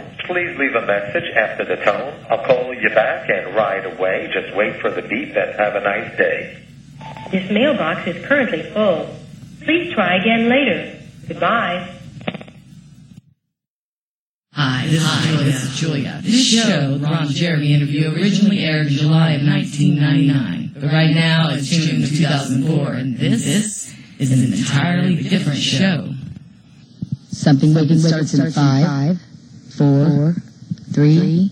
please leave a message after the tone. I'll call you back and right away. Just wait for the beep and have a nice day. This mailbox is currently full. Please try again later. Goodbye. Hi, this is Julia. This show, the Ron Jeremy interview, originally aired in July of 1999. But right now it's tuned to 2004, and this is an entirely different show. Something Wicked starts in 5, 4, 3...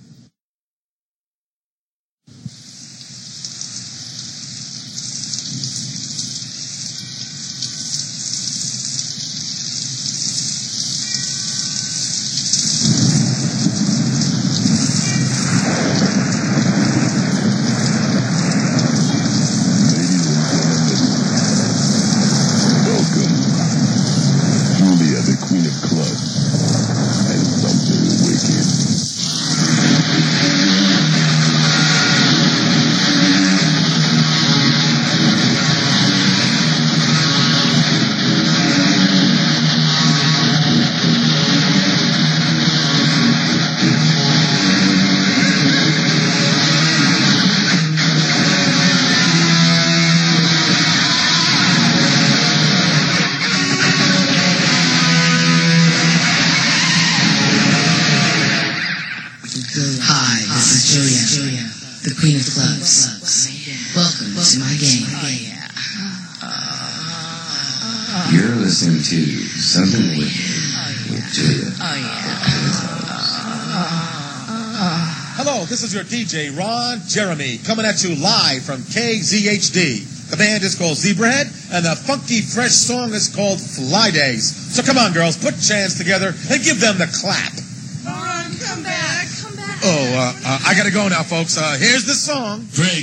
This is your DJ, Ron Jeremy, coming at you live from KZHD. The band is called Zebrahead, and the funky, fresh song is called Fly Days. So come on, girls, put your hands together and give them the clap. Ron, come back. Oh, I gotta go now, folks. Here's the song. Drink.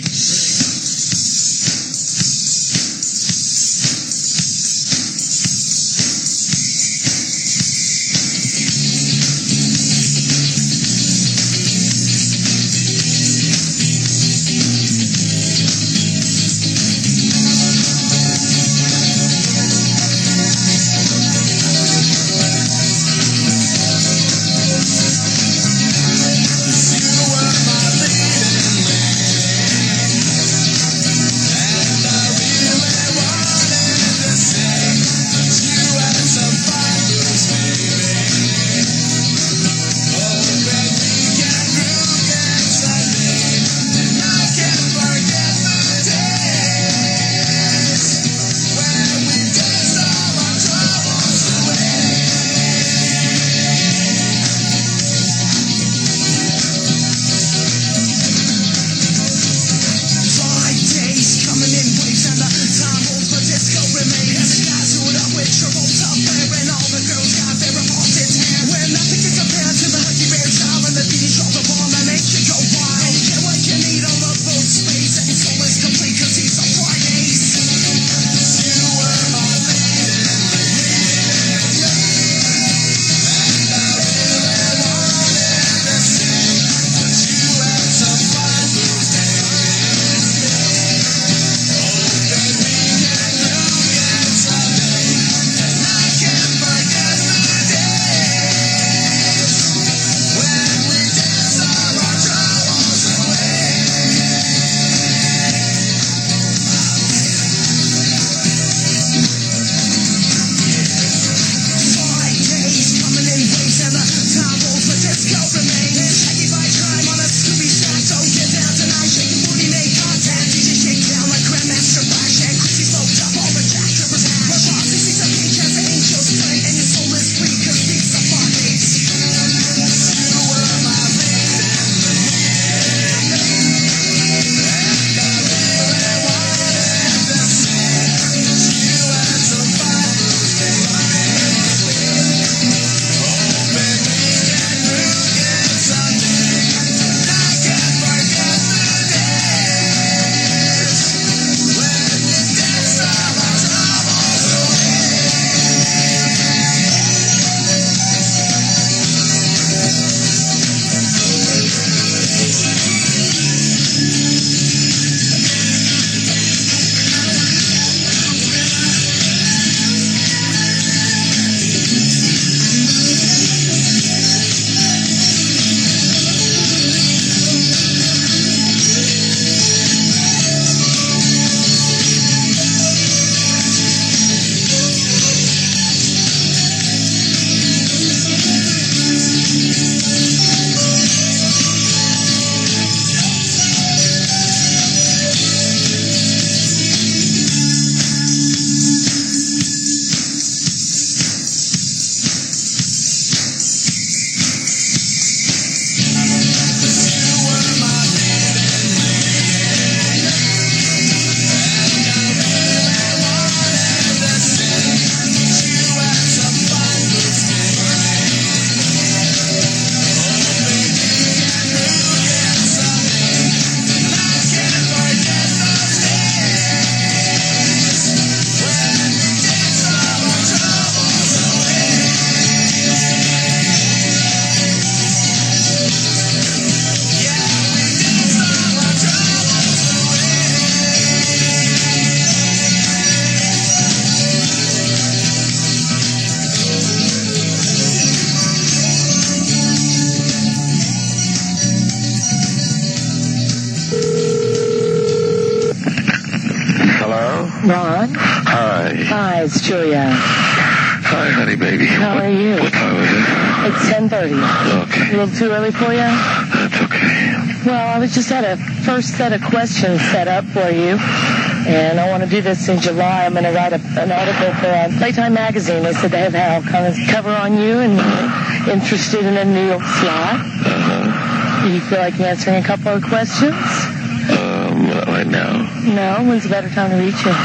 Ron? Hi. Hi, it's Julia. Hi, honey, baby. How are you? What time is it? It's 10:30. Okay. A little too early for you? That's okay. Well, I was just had a first set of questions set up for you, and I want to do this in July. I'm going to write an article for Playtime Magazine. They said they have a kind of cover on you and interested in a new slot. Do you feel like answering a couple of questions? Not right now. No? When's a better time to reach you?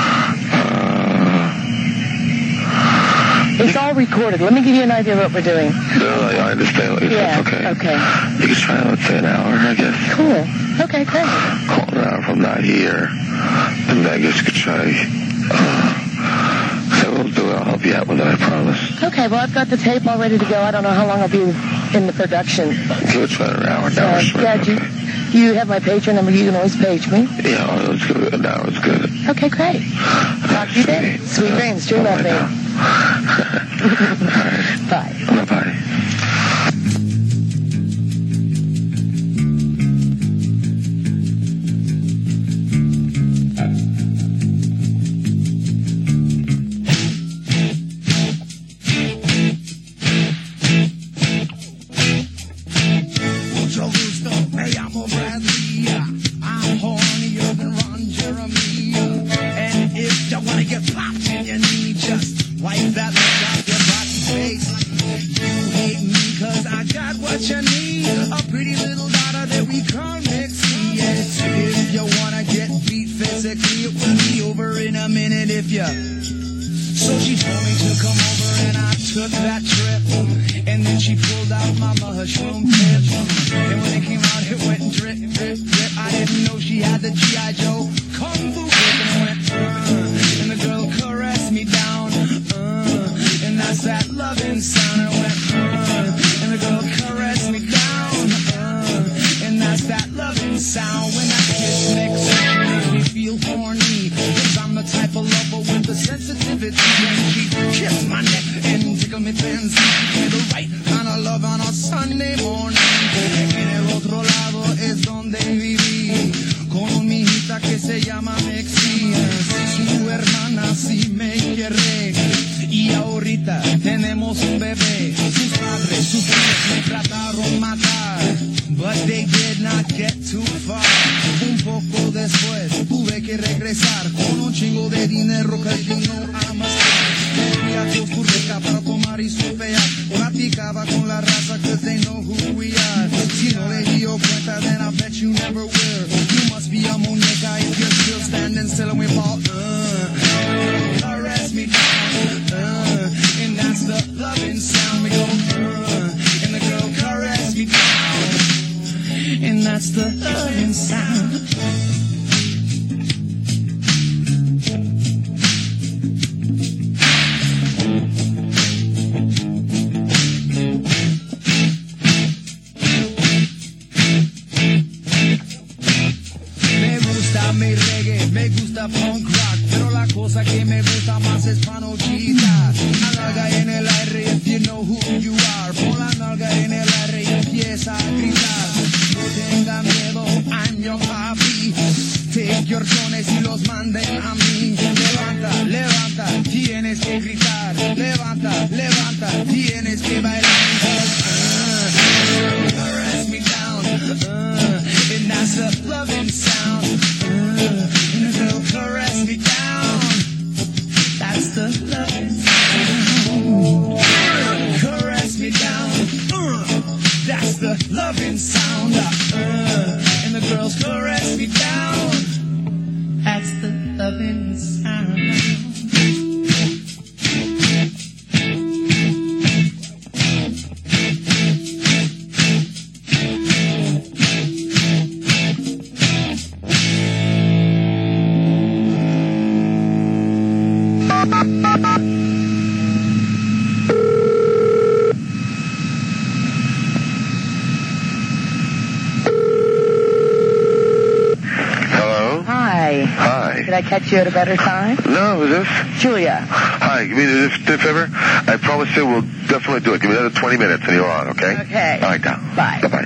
It's all recorded. Let me give you an idea of what we're doing. No, I understand what you're saying. Okay. You can try, let's say, an hour, I guess. Cool. Okay, great. Call an hour from not here. And I guess you could try. So we'll do it. I'll help you out with it, I promise. Okay, well, I've got the tape all ready to go. I don't know how long I'll be in the production. Give it try an hour. You have my pager number. You can always page me. Yeah, let's give it an hour. It's good. Okay, great. Talk to you then. Sweet dreams. Dream of me. Bye. Bye-bye. So she told me to come over and I took that trip. And then she pulled out my mushroom tip. And when it came out, it went drip, drip, drip. I didn't know she had the G.I. Joe Kung Fu grip. And it went, and the girl caressed me down. And that's that loving sound. And it went, and the girl caressed me down. And that's that loving sound. When that kiss makes me feel horny. Cause I'm the type of lover with the sensitivity. And she kissed my neck and tickled me fancy. The right kind of love on a Sunday morning. En el otro lado es donde viví. Con mi hijita que se llama Mexi. Su hermana sí me quiere. Y ahorita tenemos un bebé. Sus padres, sus hijos me trataron matar. But they did not get too far. Un poco después tuve que regresar con un chingo de dinero que yo no amasé. Pedía a Dios tu rica para tomar y surfear. Platicaba con la raza cause they know who we are. Si no le dio cuenta then I bet you never will. You must be a muñeca if you're still standing still and we fall. Caress me down. And that's the loving sound. We go and the girl caress me down. And that's the loving sound. Me gusta mi reggae, me gusta punk rock, pero la cosa que me gusta más es panochita. La nalga en el aire if you know who you are. Pon la nalga en el aire y empieza a gritar. No tenga miedo, I'm your papi. Take your dones y los manden a mí. Levanta, levanta, tienes que gritar. Levanta, levanta, tienes que bailar. Caress me down, and that's the loving sound. And the girl caress me down. That's the loving sound. Caress me down. That's the loving sound. And the girls caress me down. That's the loving sound. Did I catch you at a better time? No, who's this? Julia. Hi, give me this favor. I promise you we'll definitely do it. Give me another 20 minutes and you're on, okay? Okay. All right, now. Bye. Bye-bye.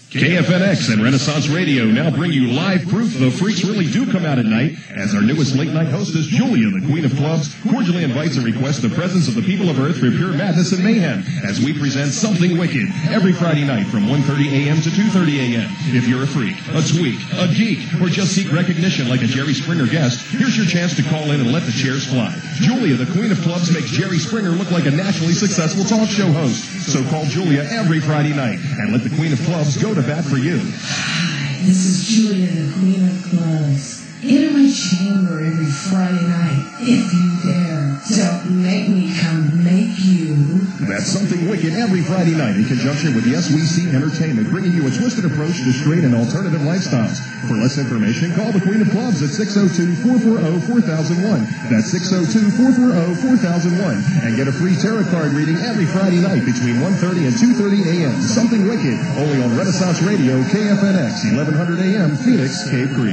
KFNX and Renaissance Radio now bring you live proof the freaks really do come out at night, as our newest late-night hostess, Julia, the Queen of Clubs, cordially invites and requests the presence of the people of Earth for pure madness and mayhem, as we present Something Wicked every Friday night from 1:30 a.m. to 2:30 a.m. If you're a freak, a tweak, a geek, or just seek recognition like a Jerry Springer guest, here's your chance to call in and let the chairs fly. Julia, the Queen of Clubs, makes Jerry Springer look like a nationally successful talk show host. So call Julia every Friday night and let the Queen of Clubs go to bat for you. Hi, this is Julia, the Queen of Clubs. Enter my chamber every Friday night, if you dare. Don't make me come make you. That's Something Wicked every Friday night in conjunction with Yes We See Entertainment, bringing you a twisted approach to straight and alternative lifestyles. For less information, call the Queen of Clubs at 602-440-4001. That's 602-440-4001. And get a free tarot card reading every Friday night between 1:30 and 2:30 a.m. Something Wicked, only on Renaissance Radio, KFNX, 1100 a.m., Phoenix, Cave Creek.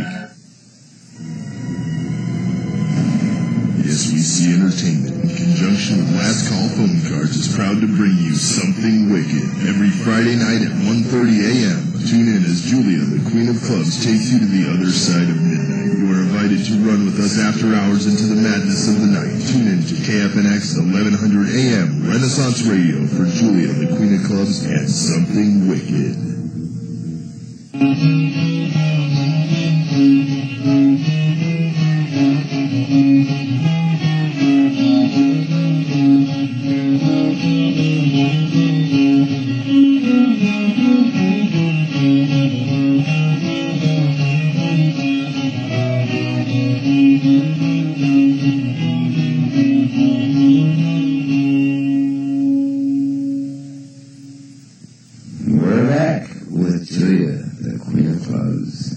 Yes We See Entertainment, in conjunction with Last Call Phone Cards, is proud to bring you Something Wicked every Friday night at 1:30 a.m. Tune in as Julia, the Queen of Clubs, takes you to the other side of midnight. You are invited to run with us after hours into the madness of the night. Tune in to KFNX 1100 a.m. Renaissance Radio for Julia, the Queen of Clubs, and Something Wicked. We're back with Julia, the Queen of Clubs.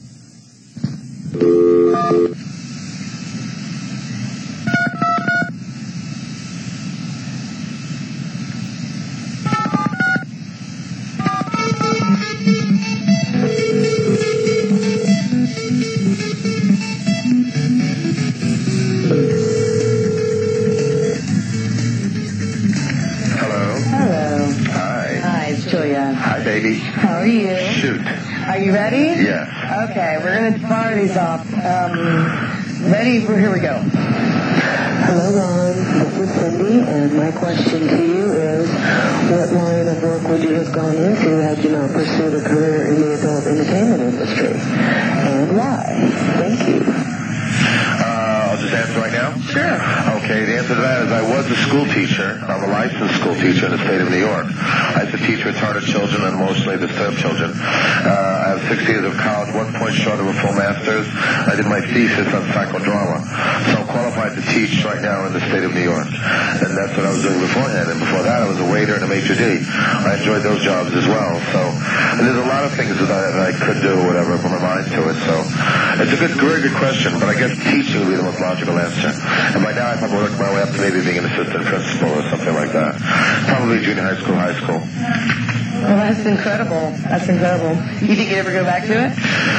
Baby. How are you? Shoot. Are you ready? Yes. Okay, we're going to fire these off. Ready? Here we go. Hello, Ron. This is Cindy, and my question to you is, what line of work would you have gone into had you not pursued a career in the adult entertainment industry? And why? Thank you. I'll just answer right now? Sure. Okay, the answer to that is I was a school teacher. I'm a licensed school teacher in the state of New York. I used to teach retarded children and emotionally disturbed children. I have 6 years of college, 1 point short of a full master's. I did my thesis on psychodrama. So I'm qualified to teach right now in the state of New York. And that's what I was doing beforehand. And before that, I was a waiter and a maitre d'. I enjoyed those jobs as well. So there's a lot of things that I could do, whatever, put my mind to it. So it's a very good question, but I guess teaching would be the most logical answer. And by now, I probably work my way up to maybe being an assistant principal or something like that. Probably junior high school, high school. Well, that's incredible. That's incredible. You think you'd ever go back to it?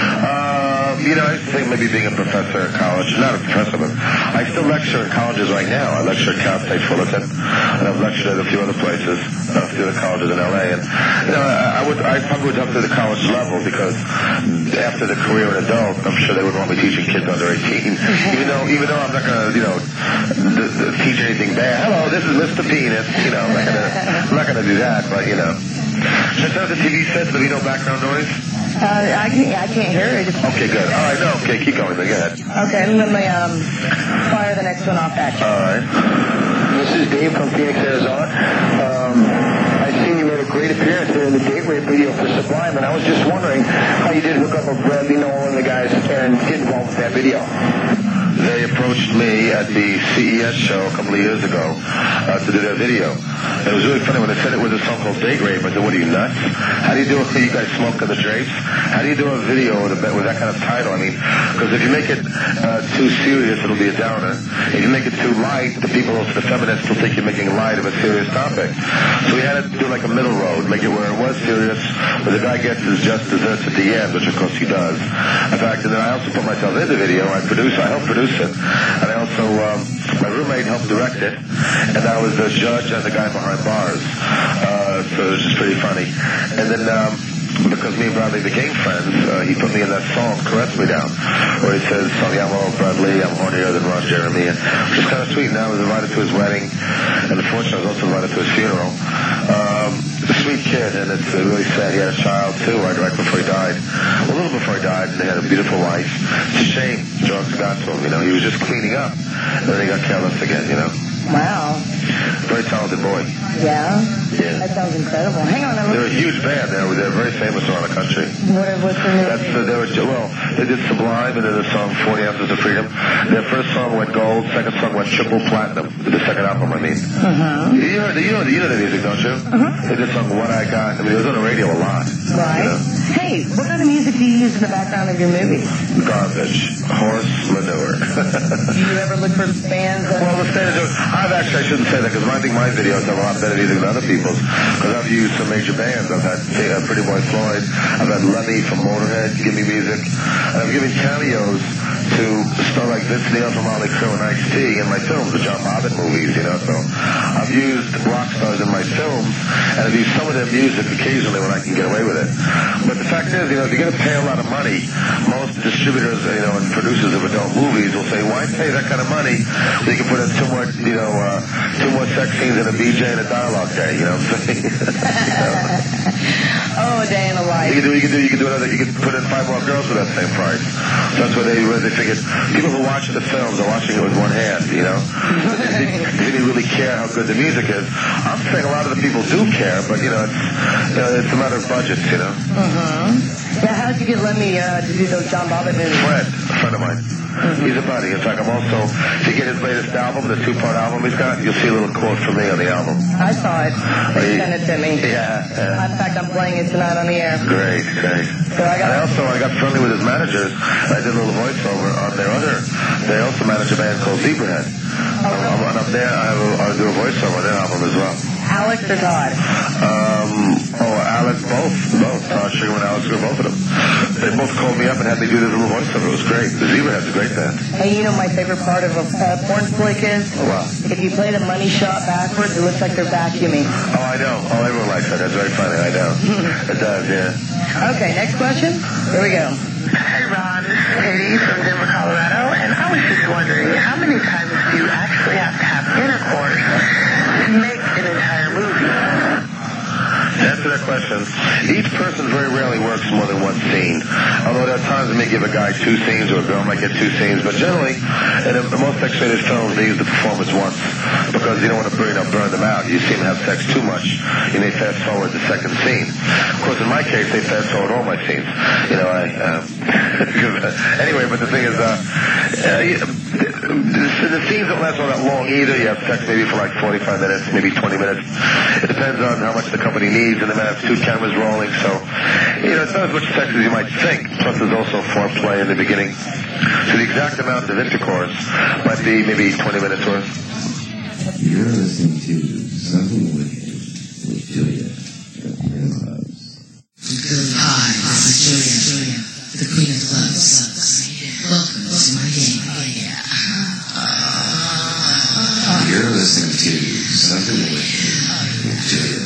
I think maybe being a professor in college. Not a professor, but I still lecture in colleges right now. I lecture at Cal State Fullerton, and I've lectured at a few other places, a few other colleges in L.A. And I probably would up to the college level because after the career in adult, I'm sure they wouldn't want me teaching kids under 18. Even though I'm not going to teach anything bad. Hello, this is Mr. Penis. I'm not going to do that, but Should I turn the TV set so there'll be no background noise? I can't hear it. Okay, good. All right, okay, keep going then. Go ahead. Okay, let me fire the next one off at you. All right. This is Dave from Phoenix, Arizona. I seen you made a great appearance in the date rape video for Sublime, and I was just wondering how you did hook up with Bradley Noel and the guys and get involved with that video. They approached me at the CES show a couple of years ago to do their video. It was really funny when they said it was a song called Date Rape. I said, what are you, nuts? How do you do it? You guys smoke on the drapes? How do you do a video with that kind of title? I mean, because if you make it too serious, it'll be a downer. If you make it too light, the feminists will think you're making light of a serious topic. So we had to do like a middle road, make it where it was serious, but the guy gets his just desserts at the end, which of course he does. In fact, and then I also put myself in the video. I helped produce it. And I also, my roommate helped direct it, and I was the judge and the guy behind bars. So it was just pretty funny. And then because me and Bradley became friends, he put me in that song, Caress Me Down, where he says, Saliamo, Bradley, I'm hornier than Ron Jeremy, and it was kind of sweet. Now I was invited to his wedding, and unfortunately I was also invited to his funeral. A sweet kid, and it's really sad. He had a child, too, right before he died. A little before he died, and they had a beautiful wife. It's a shame drugs got to him, you know. He was just cleaning up, and then he got careless again, you know. Wow. Very talented boy. Yeah? Yeah. That sounds incredible. Hang on. They're a huge band. They're very famous around the country. What's their name? They did Sublime and then the song 40 Ounces of Freedom. Their first song went gold. Second song went triple platinum. The second album, I mean. Uh-huh. You know the music, don't you? Uh-huh. They did song What I Got. I mean, it was on the radio a lot. Right. You know? Hey, what kind of music do you use in the background of your movies? Garbage. Horse manure. Do you ever look for bands that... Well, I shouldn't say that because I think my videos have a lot better music than other people's because I've used some major bands. I've had Pretty Boy Floyd, I've had Lemmy from Motorhead give me music, and I've given cameos to stars like Vince Neil from Motley Crue and Ice-T in my films, the John Bobbitt movies, you know, so I've used rock stars in my films, and I've used some of their music occasionally when I can get away with it. But the fact is, you know, if you're going to pay a lot of money, most distributors, you know, and producers of adult movies will say, why pay that kind of money when you can put in two more sex scenes and a BJ and a dialogue day, you know what I'm saying? Oh, a day in the life. You can put in 5 more girls for that same price. So that's where they figured, people who watch the films are watching it with one hand, you know? They didn't really care how good the music is. I'm saying a lot of the people do care, but, it's a matter of budgets, you know? Yeah, how did you get Lemmy to do those John Bobbitt movies? A friend of mine. He's a buddy. In fact, I'm also, if you get his latest album, the 2-part album he's got, you'll see a little quote from me on the album. I saw it. They sent it to me. Yeah. In fact, I'm playing it tonight on the air. Great. So I got friendly with his managers. I did a little voiceover on they also manage a band called Zebrahead. And up there, I do a voiceover on their album as well. Alex or Todd? Alex, both. Todd Sugarman and Alex Sugar, both of them. They both called me up and had me do this little voiceover. It was great. The Zebrahead's a great band. Hey, you know my favorite part of a porn flick is? Wow. If you play the money shot backwards, it looks like they're vacuuming. Oh, I know. Oh, everyone likes that. That's very funny. I know. It does, yeah. Okay, next question. Here we go. Hey, Ron. This is Katie from Denver, Colorado, and I was just wondering, how many times do you actually have to have intercourse to make an entire movie? To answer that question, each person very rarely works more than one scene. Although there are times they may give a guy 2 scenes or a girl might get 2 scenes, but generally, in most X-rated films, they use the performance once because you don't want to burn them out. You see them have sex too much. You may fast forward the second scene. Of course, in my case, they fast forward all my scenes. You know, anyway, but the thing is, the scenes don't last all that long either. You have sex maybe for like 45 minutes, maybe 20 minutes. It depends on how much the company needs, and they might have 2 cameras rolling, so, it's not as much sex as you might think. Plus, there's also foreplay in the beginning. So the exact amount of intercourse might be maybe 20 minutes worth. You're listening to Something Wicked with Julia, the Queen of Clubs. Hi, this is Julia, the Queen of Clubs. Welcome to my game. You're listening to Something Wicked with Julia.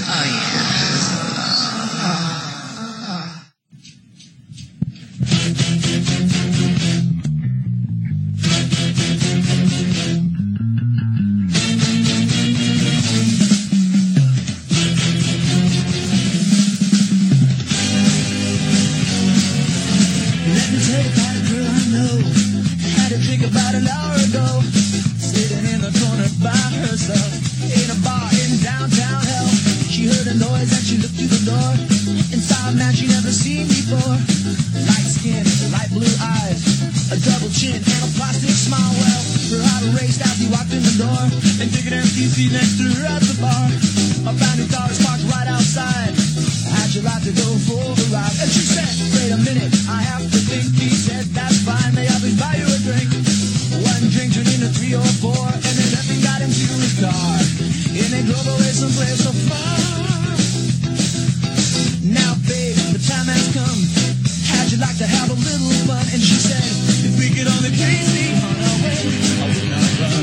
Let me tell you about a girl I know. Had a drink about an hour ago. Sitting in the corner by herself in a bar in downtown hell. She heard a noise and she looked through the door. Inside a man she never seen before. Light skin, light blue eyes, a double chin and a plastic smile. Well, her heart raced as he walked in the door and took an empty seat next to her at the bar. I found his car parked right outside. How'd you like to go for a ride? And she said, wait a minute, I have to think. He said, that's fine, may I please buy you a drink? 1 drink turned into 3 or 4, and then nothing got him to his car. And they drove away someplace so far. Now, babe, the time has come. How'd you like to have a little fun? And she said, if we could only please me on our way, I would not run.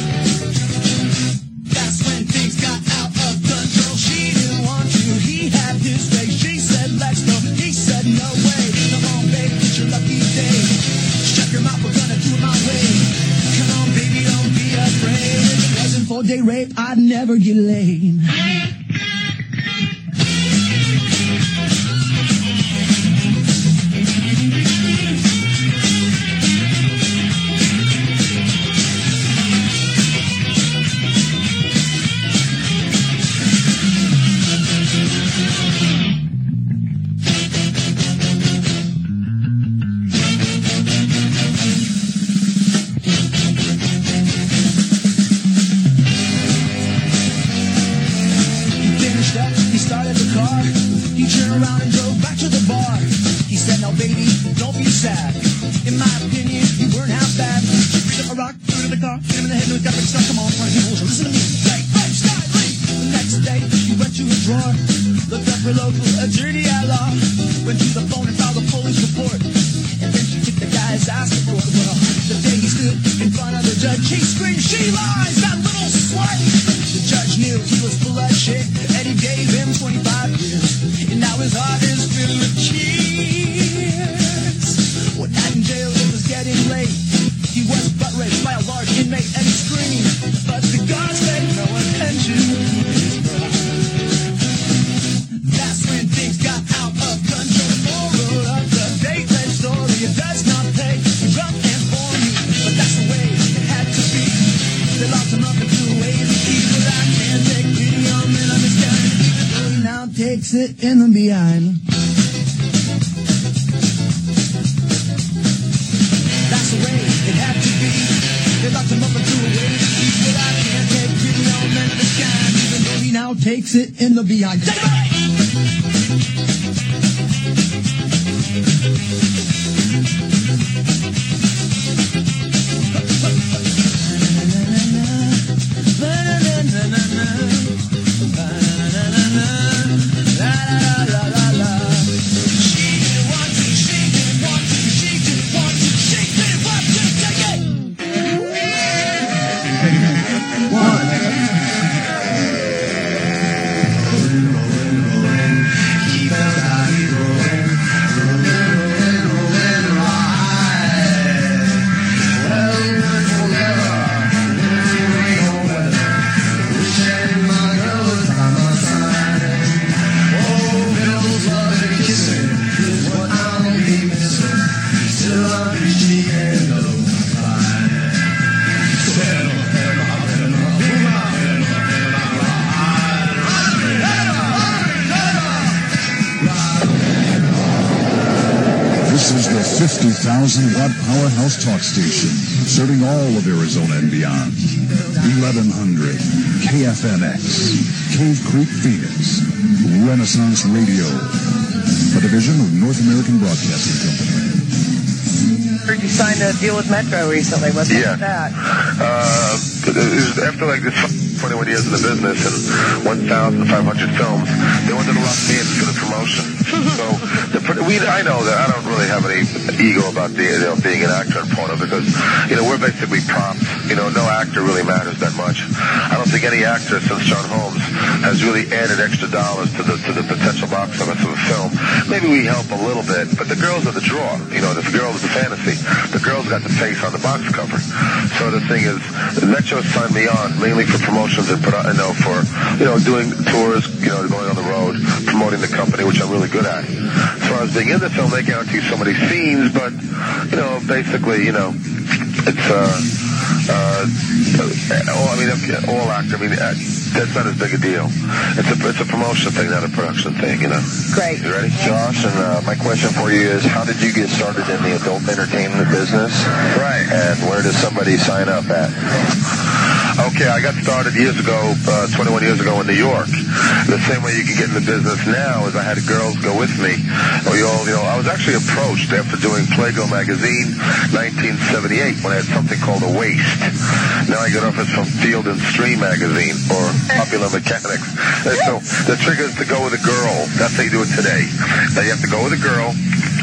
That's when things got out of control. She didn't want to, he had his way. She said, let's date rape, I'd never get laid. It in the behind. That's the way it had to be. They locked him up and threw away the key. But I can't take pity on men of the sky, even though he now takes it in the behind. Take it! This is the 50,000-watt powerhouse talk station, serving all of Arizona and beyond. 1100 KFNX, Cave Creek, Phoenix, Renaissance Radio, a division of North American Broadcasting Company. Heard you signed a deal with Metro recently. What's up with that? After like this 21 years in the business and 1,500 films, they wanted to lock me in for the promotion. So I know that I don't really have any ego about being an actor in porno because, we're basically props. No actor really matters that much. I don't think any actor since John Holmes has really added extra dollars to the potential box office of a film. Maybe we help a little bit, but the girls are the draw. The girl is the fantasy. The girls got the face on the box cover. So the thing is, Metro signed me on mainly for promotions and for doing tours, going on the road, promoting the company, which I'm really good at. As far as being in the film, they guarantee so many scenes, but basically, it's all actor. That's not as big a deal. It's a promotion thing, not a production thing. Great. You ready? Josh, and my question for you is, how did you get started in the adult entertainment business? Right. And where does somebody sign up at? Okay, I got started 21 years ago in New York. The same way you can get in the business now is I had girls go with me. I was actually approached after doing Playgo magazine 1978 when I had something called A Waste. Now I get offers from Field and Stream magazine or Popular Mechanics. And so the trick is to go with a girl. That's how you do it today. Now you have to go with a girl.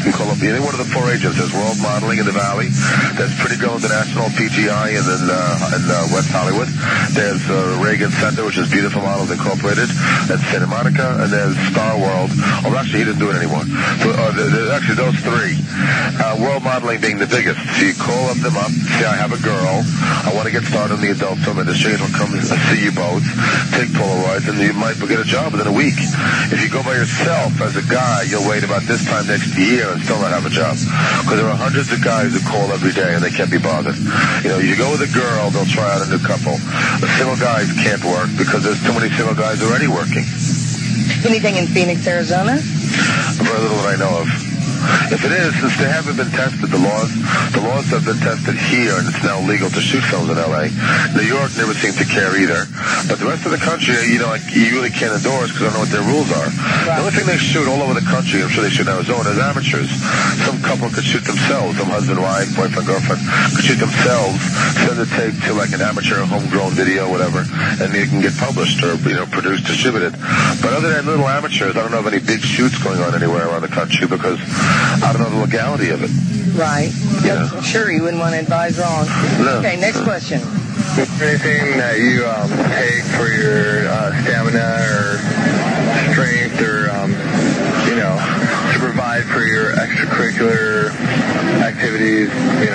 You can call up any one of the 4 agents. There's World Modeling in the Valley. There's Pretty Girl International, PGI, and then in West Hollywood. There's Reagan Center, which is Beautiful Models Incorporated. That's Santa Monica. And there's Star World. Oh, actually, he didn't do it anymore. So, actually, those 3. World Modeling being the biggest. So you call them up, say, I have a girl. I want to get started in the adult film industry. And we'll come and see you both, take Polaroids, and you might get a job within a week. If you go by yourself as a guy, you'll wait about this time next year and still not have a job. Because there are hundreds of guys who call every day and they can't be bothered. You know, you go with a girl, they'll try out a new couple. The single guys can't work because there's too many single guys already working. Anything in Phoenix, Arizona? Very little that I know of. If it is, since they haven't been tested, the laws have been tested here, and it's now legal to shoot films in L.A. New York never seemed to care either. But the rest of the country, you know, you really can't endorse because I don't know what their rules are. Right. The only thing they shoot all over the country, I'm sure they shoot in Arizona, is amateurs. Some couple could shoot themselves, some husband, wife, boyfriend, girlfriend, could shoot themselves, send the tape to like an amateur homegrown video, whatever, and it can get published or, you know, produced, distributed. But other than little amateurs, I don't know of any big shoots going on anywhere around the country because I don't know the legality of it. Right. Yeah. Sure, you wouldn't want to advise wrong. No. Okay, next question. Is there anything that you take for your stamina or strength or, you know, to provide for your extracurricular activities, you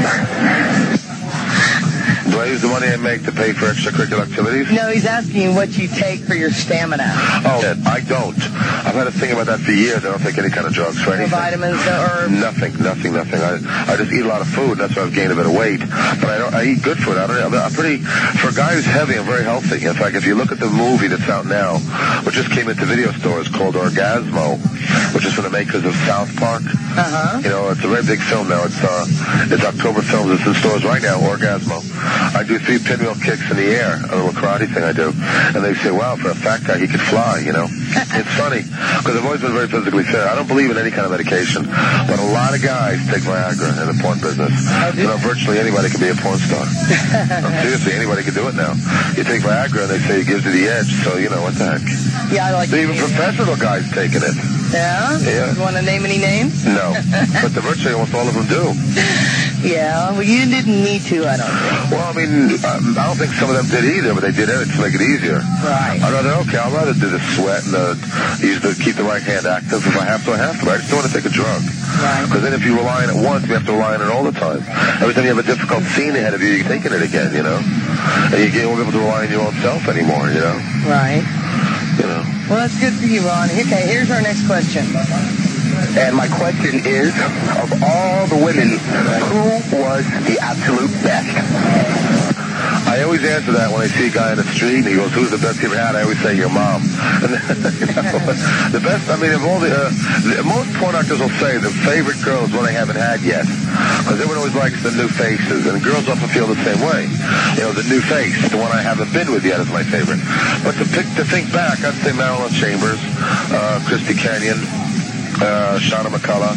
know? Do I use the money I make to pay for extracurricular activities? No, he's asking you what you take for your stamina. Oh, I don't. I've had to think about that for years. I don't take any kind of drugs for anything. Vitamins or... Nothing. I just eat a lot of food, and that's why I've gained a bit of weight. But I eat good food. I'm pretty... For a guy who's heavy, I'm very healthy. In fact, if you look at the movie that's out now, which just came into video stores called Orgasmo, which is from the makers of South Park. Uh-huh. You know, it's a very big film now. It's October Films. It's in stores right now, Orgasmo. I do 3 pinwheel kicks in the air, a little karate thing I do. And they say, wow, for a fat guy, he could fly, you know. It's funny, because I've always been very physically fit. I don't believe in any kind of medication, but a lot of guys take Viagra in the porn business. You know, virtually anybody can be a porn star. Seriously, anybody can do it now. You take Viagra, and they say it gives you the edge, so, you know, what the heck. Yeah, I like Even professional guys taking it. Yeah? Yeah. You want to name any names? No, but virtually almost all of them do. Yeah, well, you didn't need to, I don't think. Well, I mean, I don't think some of them did either, but they did it to make it easier. Right. I'd rather do the sweat and keep the right hand active. If I have to, I have to. I just don't want to take a drug. Right. Because then if you rely on it once, you have to rely on it all the time. Every time you have a difficult scene ahead of you, you're taking it again, you know? And you won't be able to rely on your own self anymore, you know? Right. You know? Well, that's good for you, Ron. Okay, here's our next question. And my question is, of all the women, who was the absolute best? I always answer that when I see a guy in the street and he goes, who's the best you ever had? I always say, your mom. And, you know, the best, I mean, of all most porn actors will say the favorite girl is one they haven't had yet. Because everyone always likes the new faces, and girls often feel the same way. You know, the new face, the one I haven't been with yet is my favorite. But to think back, I'd say Marilyn Chambers, Christy Canyon, Shauna McCullough,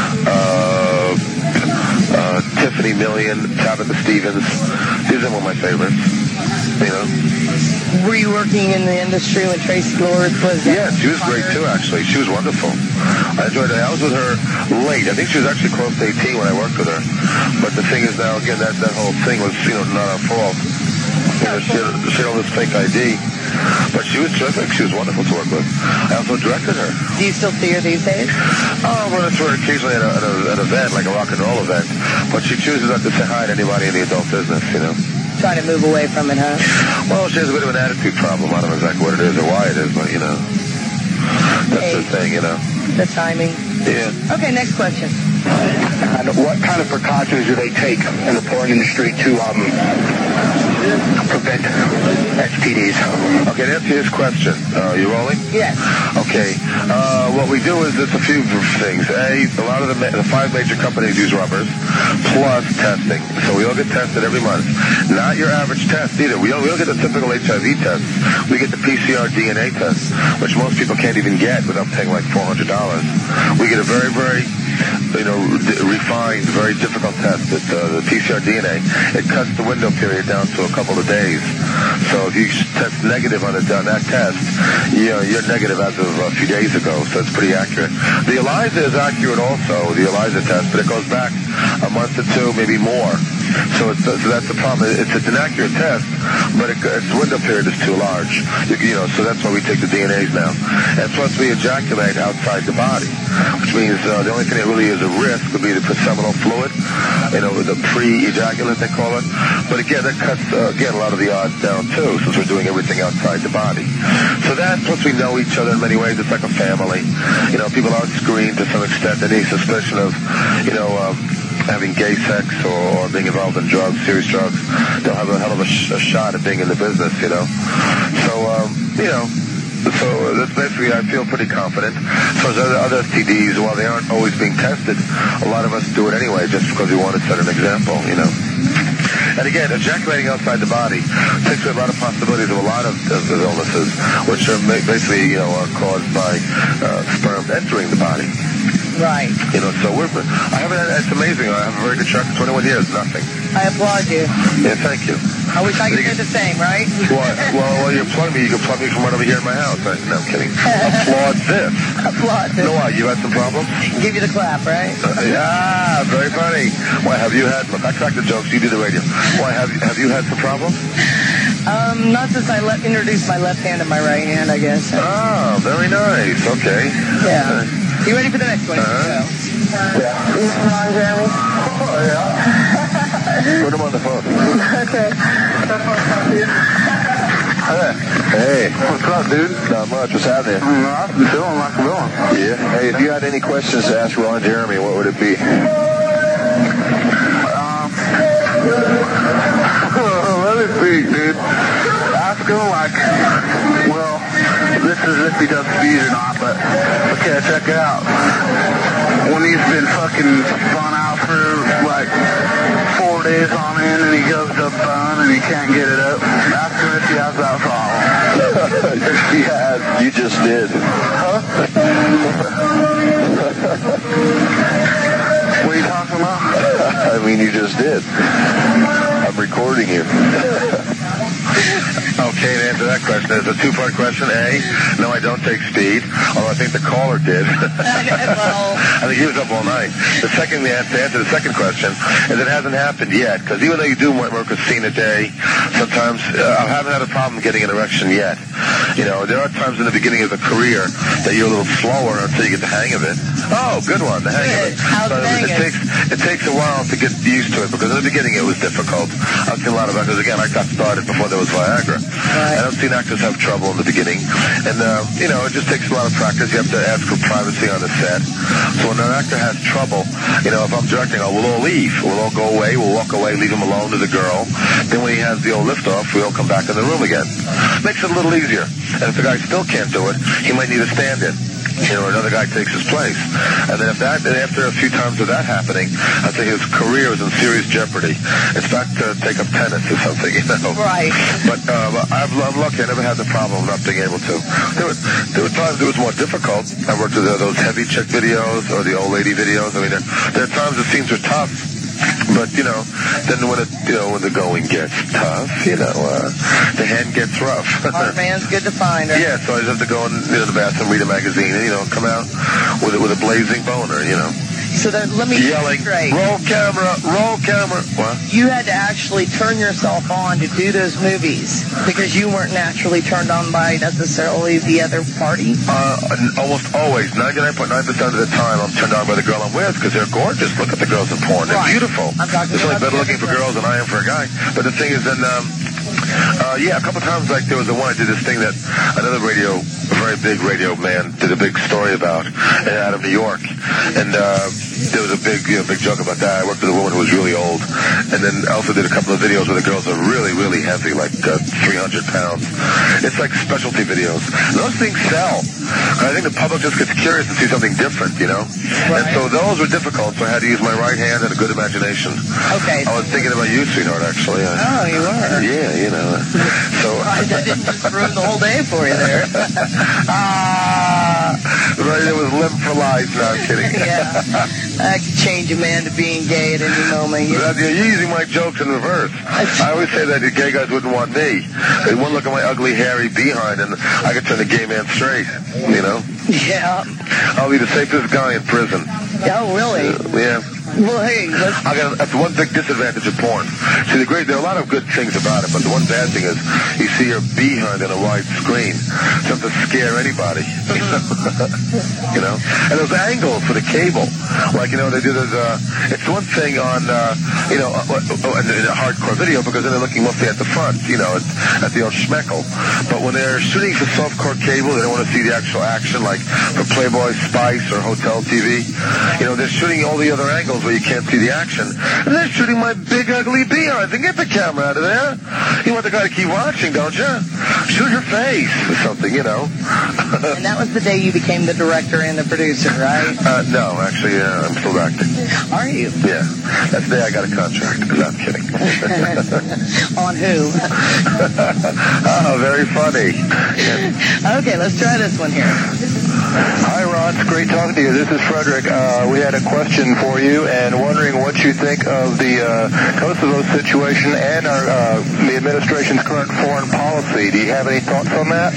Tiffany Million, Tabitha Stevens. These are one of my favorites. You know. Were you working in the industry when Tracy Lords was? Yeah, she was great too. Actually, she was wonderful. I enjoyed it. I was with her late. I think she was actually close to 18 when I worked with her. But the thing is now, again, that whole thing was, you know, not our fault. You know, she had all this fake ID. But she was terrific. She was wonderful to work with. I also directed her. Do you still see her these days? Oh, I'll run into her occasionally at an event, like a rock and roll event. But she chooses not to say hi to anybody in the adult business, you know. Trying to move away from it, huh? Well, she has a bit of an attitude problem. I don't know exactly what it is or why it is, but, you know. That's the thing, you know. The timing. Yeah. Okay, next question. And what kind of precautions do they take in the porn industry to prevent STDs? Okay, to answer his question, you rolling? Yes. Okay. What we do is there's a few things. A lot of the 5 major companies use rubbers, plus testing. So we all get tested every month. Not your average test either. We don't get the typical HIV test. We get the PCR DNA test, which most people can't even get without paying like $400. We get a very, very refined, very difficult test. The PCR DNA, it cuts the window period down to a couple of days. So if you test negative on that test, you're negative as of a few days ago, so it's pretty accurate. The ELISA is accurate also, the ELISA test, but it goes back a month or two, maybe more. So that's the problem. It's an accurate test, but its window period is too large. So that's why we take the DNAs now. And plus we ejaculate outside the body, which means the only thing that really is a risk would be the preseminal fluid, the pre-ejaculate they call it. But again, that cuts, a lot of the odds down too, since we're doing everything outside the body. So that, plus we know each other in many ways. It's like a family. People are screened to some extent. Any suspicion of, having gay sex or being involved in drugs, serious drugs, they'll have a hell of a shot at being in the business, So that's basically, I feel pretty confident. So as other STDs, while they aren't always being tested, a lot of us do it anyway just because we want to set an example, And again, ejaculating outside the body takes away a lot of possibilities of a lot of illnesses, which are basically, are caused by sperm entering the body. Right. So it's amazing. I have a very good track for 21 years, nothing. I applaud you. Yeah, thank you. I wish I could do the same, right? Well, you plug me. You can plug me from right over here in my house. No, I'm kidding. Applaud this. Applaud this. No, why? You had some problems? Give you the clap, right? Yeah, very funny. Why, have you had, look, I crack the jokes, you do the radio. Why, have you had some problems? Not since I introduced my left hand and my right hand, I guess. Oh, very nice. Okay. Yeah. You ready for the next one? Yeah. This is Ron Jeremy. Oh, yeah. Put him on the phone. Okay. Hey, what's up, dude? Not much. What's happening? I'm feeling like a villain. Yeah. Hey, if you had any questions to ask Ron Jeremy, what would it be? Let me think, dude. Ask him this is if he does speed or not, but okay, check it out. When he's been fucking spun out for 4 days on end and he goes to bun and he can't get it up, ask him if he has that problem. If he has, you just did. Huh? What are you talking about? I mean, you just did. I'm recording you. Okay, to answer that question, it's a two-part question. A, no, I don't take speed, although I think the caller did. I think he was up all night. The second, to answer the second question, is it hasn't happened yet, because even though you do work a scene a day, sometimes I haven't had a problem getting an erection yet. There are times in the beginning of a career that you're a little slower until you get the hang of it. Oh, good one, the hang of it. It takes a while to get used to it, because in the beginning it was difficult. I've seen a lot of actors, again, I got started before there was Viagra. Right. I've seen actors have trouble in the beginning. And, it just takes a lot of practice. You have to ask for privacy on the set. So when an actor has trouble, if I'm directing, we'll all leave. We'll all go away. We'll walk away, leave him alone to the girl. Then when he has the old lift-off, we'll come back in the room again. Makes it a little easier. And if the guy still can't do it, he might need a stand-in. Another guy takes his place. And then after a few times of that happening, I think his career is in serious jeopardy. It's back to take up tennis or something, Right. But I'm lucky. I never had the problem of not being able to. There were times it was more difficult. I worked with those heavy chick videos or the old lady videos. I mean, there are times the scenes are tough. But, then when the going gets tough, the hand gets rough. Hard man's good to find her. Yeah, so I just have to go in the bathroom, read a magazine, and, come out with a blazing boner, So let me yelling, straight. roll camera. What? You had to actually turn yourself on to do those movies because you weren't naturally turned on by necessarily the other party? Almost always, 99.9% of the time, I'm turned on by the girl I'm with because they're gorgeous. Look at the girls in porn. They're beautiful. I'm talking There's only better looking for girls than I am for a guy. But the thing is, then, a couple times, there was one I did this thing that another a very big radio man did a big story about out of New York. And, there was a big joke about that. I worked with a woman who was really old. And then I also did a couple of videos where the girls are really, really heavy, like 300 pounds. It's like specialty videos. Those things sell. I think the public just gets curious to see something different, Right. And so those were difficult, so I had to use my right hand and a good imagination. Okay. I was thinking about you, sweetheart, actually. Oh, you were? Yeah, So I didn't just ruin the whole day for you there. Very It was live for life. No, I'm kidding. Yeah. I could change a man to being gay at any moment. You're using my jokes in reverse. I always say that the gay guys wouldn't want me. They wouldn't look at my ugly, hairy behind, and I could turn the gay man straight, you know? Yeah. I'll be the safest guy in prison. Oh, really? Yeah. Well, hey, that's one big disadvantage of porn. See, there are a lot of good things about it, but the one bad thing is you see your behind on a wide screen. It doesn't scare anybody. You know? And those angles for the cable. Like, you know, they do those, it's one thing on, in a hardcore video because then they're looking mostly at the front, you know, at the old schmeckle. But when they're shooting for softcore cable, they don't want to see the actual action, like for Playboy, Spice, or Hotel TV. You know, they're shooting all the other angles where you can't see the action. And they're shooting my big, ugly behind. Then get the camera out of there. You want the guy to keep watching, don't you? Shoot your face or something, you know. And that was the day you became the director and the producer, right? No, actually, I'm still acting. Are you? Yeah. That's the day I got a contract. No, I'm kidding. On who? Oh, very funny. Okay, let's try this one here. Hi, Ron. It's great talking to you. This is Frederick. We had a question for you and wondering what you think of the Kosovo situation and the administration's current foreign policy. Do you have any thoughts on that?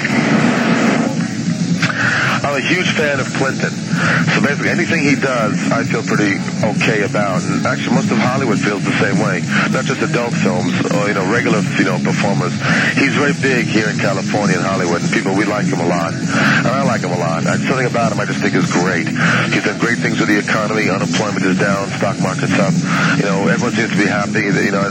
I'm a huge fan of Clinton. So basically, anything he does, I feel pretty okay about. And actually, most of Hollywood feels the same way. Not just adult films or, regular, performers. He's very big here in California and Hollywood, and we like him a lot. And I like him a lot. Something about him I just think is great. He's done great things with the economy. Unemployment is down. Stock market's up. Everyone seems to be happy.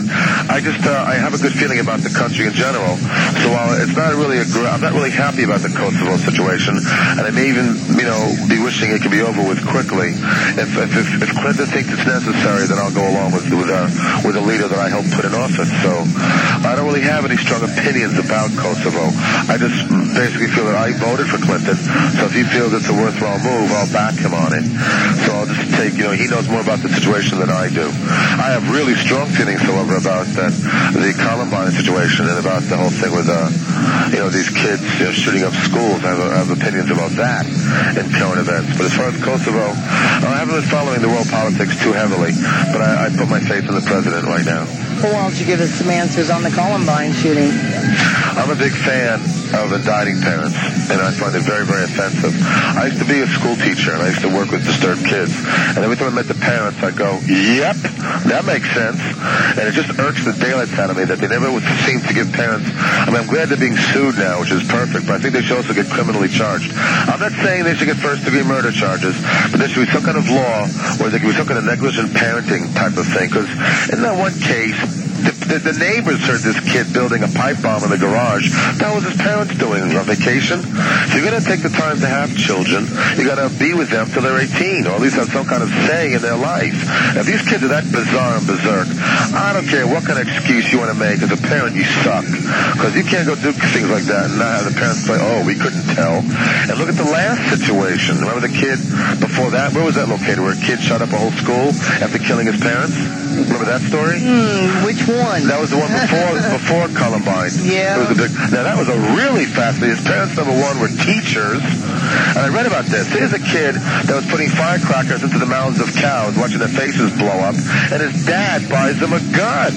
I have a good feeling about the country in general. So while it's not really I'm not really happy about the Kosovo situation, and I may even, be wishing it could be over with quickly. If Clinton thinks it's necessary, then I'll go along with a leader that I helped put in office. So I don't really have any strong opinions about Kosovo. I just basically feel that I voted for Clinton. So if he feels it's a worthwhile move, I'll back him on it. So I'll just take, he knows more about the situation than I do. I have really strong feelings, however, about the Columbine situation and about the whole thing with, these kids shooting up schools. I have opinions about that and current events. But as far as Kosovo, I haven't been following the world politics too heavily, but I put my faith in the president right now. Well, why don't you give us some answers on the Columbine shooting? I'm a big fan of indicting parents, and I find it very, very offensive. I used to be a school teacher, and I used to work with disturbed kids. And every time I met the parents, I'd go, yep, that makes sense. And it just irks the daylights out of me that they never seem to give parents. I'm glad they're being sued now, which is perfect, but I think they should also get criminally charged. I'm not saying they should get first-degree murder charges, but there should be some kind of law where there could be some kind of negligent parenting type of thing. Because in that one case, the neighbors heard this kid building a pipe bomb in the garage. That was his parents doing on vacation. So you're going to take the time to have children. You got to be with them till they're 18, or at least have some kind of say in their life. If these kids are that bizarre and berserk, I don't care what kind of excuse you want to make. As a parent, you suck. Because you can't go do things like that and not have the parents say, oh, we couldn't tell. And look at the last situation. Remember the kid before that? Where was that located? Where a kid shot up a whole school after killing his parents? Remember that story? Which one? That was the one before Columbine. Yeah. Now that was a really fascinating. His parents, number one, were teachers. And I read about this. Here's a kid that was putting firecrackers into the mouths of cows, watching their faces blow up, and his dad buys them a gun.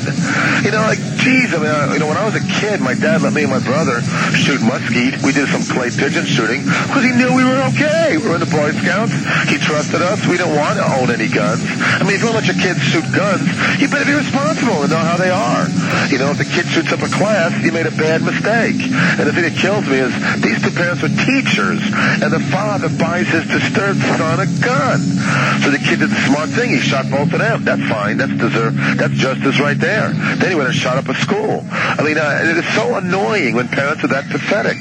Geez, when I was a kid, my dad let me and my brother shoot muskie. We did some clay pigeon shooting because he knew we were okay. We were in the Boy Scouts. He trusted us. We didn't want to own any guns. If you don't let your kids shoot guns, you better be responsible and know how they are. If the kid shoots up a class, you made a bad mistake. And the thing that kills me is these two parents were teachers, and the father buys his disturbed son a gun. So the kid did the smart thing. He shot both of them. That's fine. That's justice right there. Then he went and shot up a school. It is so annoying when parents are that pathetic.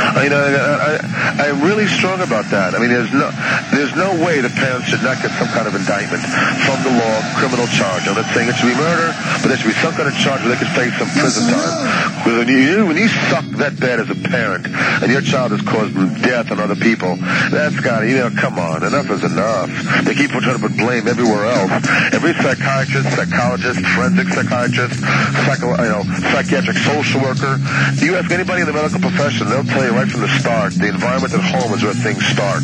I'm really strong about that. There's no way the parents should not get some kind of indictment from the law, criminal charge. I'm not saying it should be murder, but there should be some kind of charge where they could face some prison time. Because when you suck that bad as a parent, and your child has caused death on other people, that's got to, come on, enough is enough. They keep trying to put blame everywhere else. Every psychiatrist, psychologist, forensic psychiatrist, psychiatric social worker, you ask anybody in the medical profession, they'll tell you right from the start, the environment at home is where things start.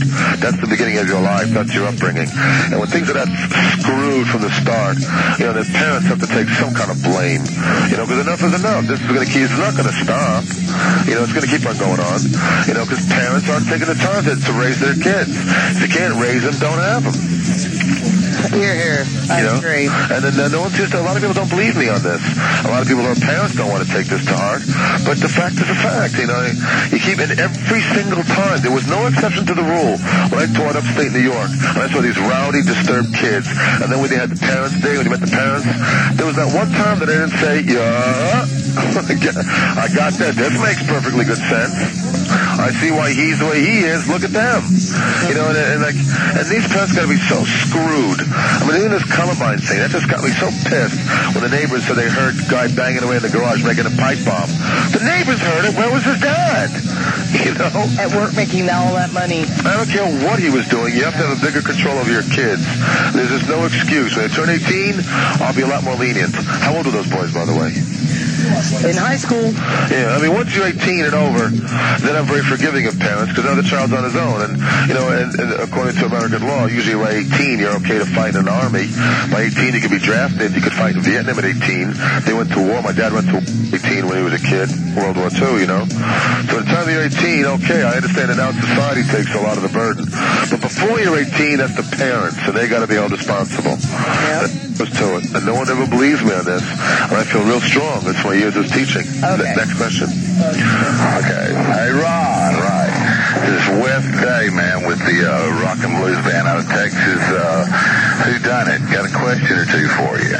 That's the beginning of your life. That's your upbringing. And when things are that screwed from the start, you know, the parents have to take some kind of blame. You know, because enough is enough. This is going to keep, it's not going to stop. You know, it's going to keep on going on. You know, because parents aren't taking the time to raise their kids. If you can't raise them, don't have them. Here. I agree. And then no one seems to, a lot of people don't believe me on this. A lot of people who are parents don't want to take this to heart. But the fact is a fact. You know, you keep, and every single time, there was no exception to the rule. When I taught upstate New York, and I saw these rowdy, disturbed kids, and then when they had the parents' day, when you met the parents, there was that one time that I didn't say, yeah, I got that. This makes perfectly good sense. I see why he's the way he is. Look at them. You know, and these parents got to be so screwed. I mean, even this Columbine thing, that just got me so pissed when the neighbors said they heard a guy banging away in the garage making a pipe bomb. The neighbors heard it. Where was his dad? You know? At work making all that money. I don't care what he was doing. You have to have a bigger control over your kids. There's just no excuse. When they turn 18, I'll be a lot more lenient. How old are those boys, by the way? In high school. Yeah, I mean, once you're 18 and over, then I'm very forgiving of parents because now the child's on his own. And, you know, and according to American law, usually by 18, you're okay to fight in an army. By 18, you could be drafted. You could fight in Vietnam at 18. They went to war. My dad went to 18 when he was a kid, World War II, you know. So by the time you're 18, okay, I understand that now society takes a lot of the burden. But before you're 18, that's the parents, and they got to be held responsible. Yeah. That goes to it. And no one ever believes me on this. And I feel real strong. That's my years of teaching. Okay. Next question. Okay. Hey, Ron, right. This is Wes Day, man, with the Rock and Blues Band out of Texas. Whodunit? Got a question or two for you.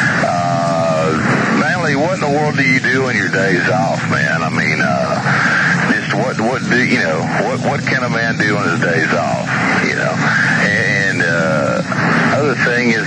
Mainly, what in the world do you do on your days off, man? I mean, just what do you know? What can a man do on his days off? You know, and other thing is,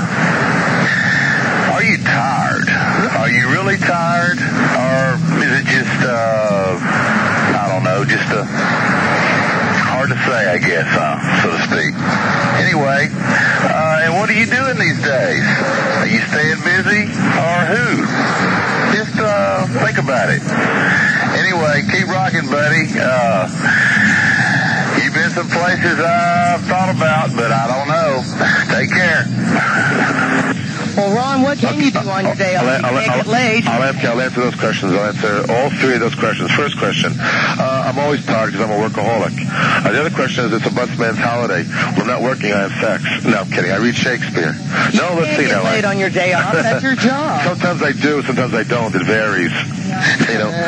are you tired? Are you really tired, or is it just I don't know, just hard to say, I guess, so to speak. Anyway, and what are you doing these days? Are you staying busy, or who? Just think about it. Anyway, keep rocking, buddy. You've been some places I've thought about, but I don't know. Take care. Well, Ron, what can you do on your day off? I'll answer those questions. I'll answer all three of those questions. First question, I'm always tired because I'm a workaholic. The other question is, it's a busman's holiday. When I'm not working, I have sex. No, I'm kidding. I read Shakespeare. You can't get laid on your day off. That's your job. Sometimes I do. Sometimes I don't. It varies. You know,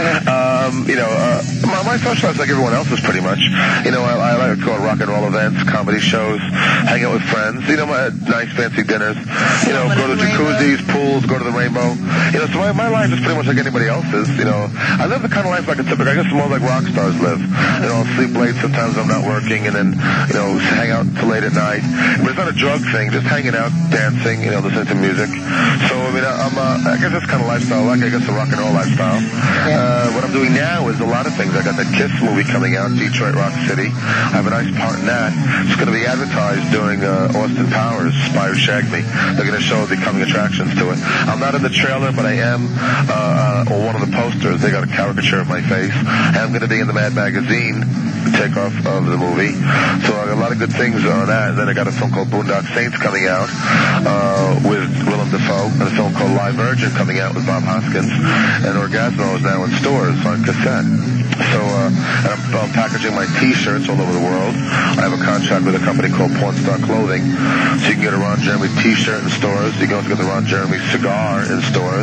my social life's like everyone else's pretty much. You know, I like to go to rock and roll events, comedy shows, hang out with friends. You know, nice fancy dinners. You know, go to jacuzzis, pools, go to the Rainbow. You know, so my life is pretty much like anybody else's. You know, I live the kind of life like a typical, I guess more like rock stars live. You know, I'll sleep late sometimes I'm not working, and then, you know, hang out till late at night. But it's not a drug thing, just hanging out, dancing, you know, listening to music. So, I mean, I guess that's kind of lifestyle, like I guess a rock and roll lifestyle. What I'm doing now is a lot of things. I got the Kiss movie coming out, Detroit Rock City. I have a nice part in that. It's going to be advertised during Austin Powers, Spy Who Shagged Me. They're going to show the coming attractions to it. I'm not in the trailer, but I am, or one of the posters. They got a caricature of my face. And I'm going to be in the Mad Magazine takeoff of the movie. So I got a lot of good things on that. And then I got a film called Boondock Saints coming out with Willem Dafoe, and a film called Live Virgin coming out with Bob Hoskins. And Orgasmo is now in stores on cassette. So I'm packaging my T-shirts all over the world. I have a contract with a company called Pornstar Clothing, so you can get a Ron Jeremy T-shirt in stores. You can also get the Ron Jeremy cigar in stores.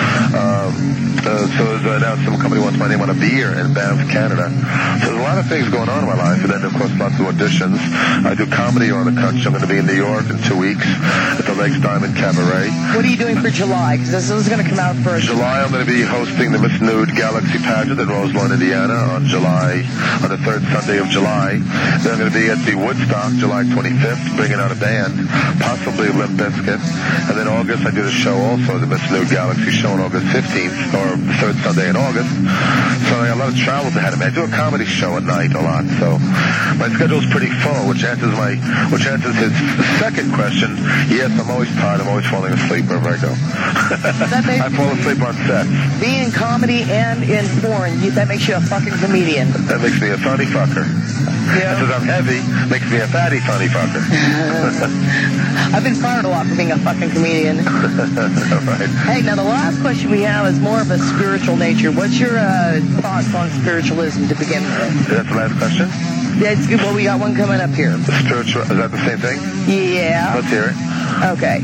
So now some company wants my name on a beer in Banff, Canada. So there's a lot of things going on in my life, and then of course lots of auditions. I do comedy around the country. I'm going to be in New York in 2 weeks at the Lakes Diamond Cabaret. What are you doing for July? Because this is going to come out first. July, I'm going to be hosting the Miss Nude Galaxy pageant in Roselawn, Indiana on the third Sunday of July. Then I'm going to be at the Woodstock Woodstock, July 25th, bringing out a band, possibly Limp Bizkit. And then August, I do the show also, the Miss New Galaxy show on August 15th, or the third Sunday in August. So I got a lot of travel ahead of me. I do a comedy show at night a lot, so my schedule's pretty full, which answers his second question. Yes, I'm always tired. I'm always falling asleep wherever I go. I fall asleep on set. Being in comedy and in porn, that makes you a fucking comedian. That makes me a funny fucker. Yeah. Because I'm heavy, makes me a fatty funny fucker. I've been fired a lot for being a fucking comedian. Right. Hey, now the last question we have is more of a spiritual nature. What's your thoughts on spiritualism to begin with? That's the last question? Yeah, it's good. Well, we got one coming up here. Spiritual, is that the same thing? Yeah. Let's hear it. Okay.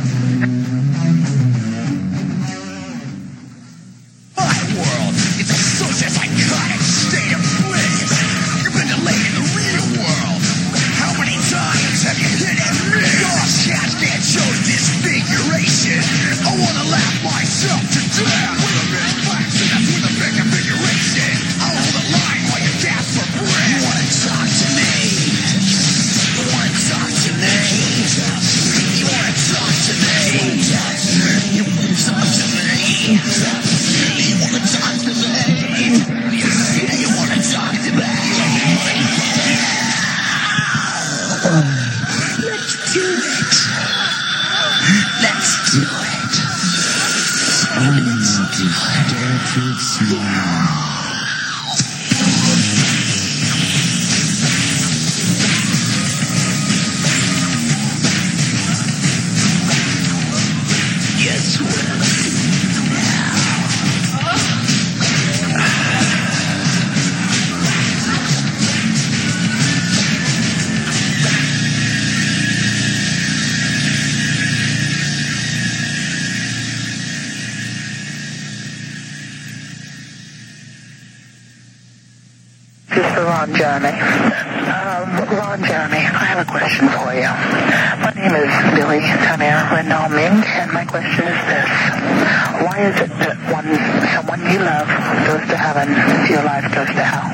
My world is a such a psychotic state of bliss. You've been delayed in the real world. How many times have you hit and miss? Your cats can't show disfiguration. I wanna laugh myself to death. With a big fraction, that's with a big configuration. I hold the line while you gasp for breath. You wanna talk to me? You wanna talk to me? You wanna talk to me? You wanna talk to me? You wanna talk to me? You wanna talk to me? Let's do it. Let's do it. Let's do it. Yes, well. This is for Ron Jeremy. Ron Jeremy, I have a question for you. My name is Billy Tanner Renoming, and my question is this. Why is it that when someone you love goes to heaven, your life goes to hell?